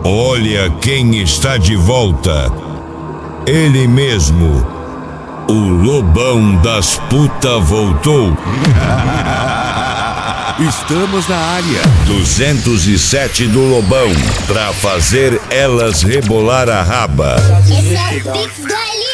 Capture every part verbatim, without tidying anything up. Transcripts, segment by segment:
Olha quem está de volta. Ele mesmo. O Lobão das Puta voltou. Estamos na área. duzentos e sete do Lobão, pra fazer elas rebolar a raba. Esse é o Pix do Eli.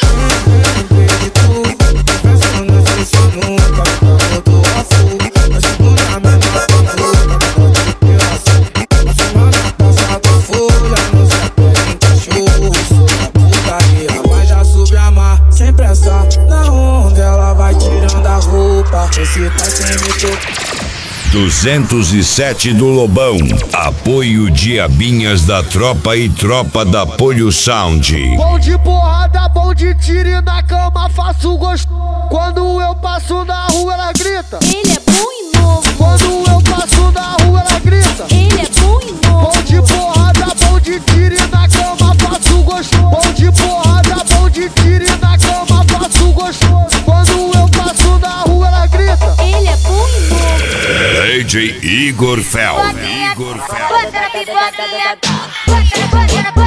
Sem pressa, na onda ela vai tirando a roupa. Esse pai sem me tocar. duzentos e sete do Lobão. Apoio Diabinhas da Tropa e Tropa da Polho Sound. Bom de porrada, bom de tiro e na cama faço gosto. Quando eu passo na rua ela grita. Ele é bom e novo. Quando eu passo na rua ela grita. Ele é bom e novo. Bom de porrada, bom de tiro e na cama faço gosto. Bom de porrada, bom de tiro e na cama faço gosto. Quando eu passo na rua ela grita. Ele é bom e novo. D J Igor Fel. Igor Fel.